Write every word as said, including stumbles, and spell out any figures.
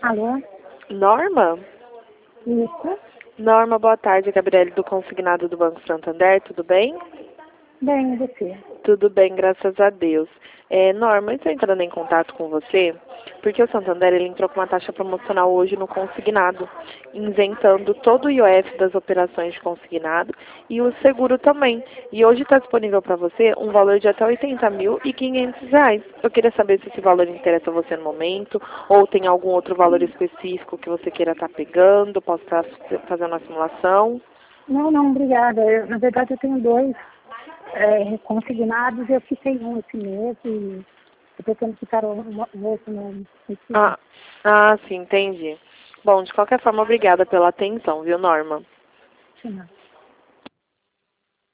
Alô? Norma? Isso? Norma, boa tarde. Gabriele do Consignado do Banco Santander, tudo bem? Bem, e você? Tudo bem, graças a Deus. É, Norma, eu estou entrando em contato com você porque o Santander ele entrou com uma taxa promocional hoje no consignado, isentando todo o I O F das operações de consignado e o seguro também. E hoje está disponível para você um valor de até oitenta mil e quinhentos reais. Eu queria saber se esse valor interessa a você no momento ou tem algum outro valor específico que você queira estar pegando, posso estar fazendo uma simulação. Não, não, obrigada. Eu, na verdade, eu tenho dois é, consignados e eu fiquei um esse mês e eu pretendo ficar o, o outro no esse Ah, ah, sim, entendi. Bom, de qualquer forma, obrigada pela atenção, viu, Norma? ano.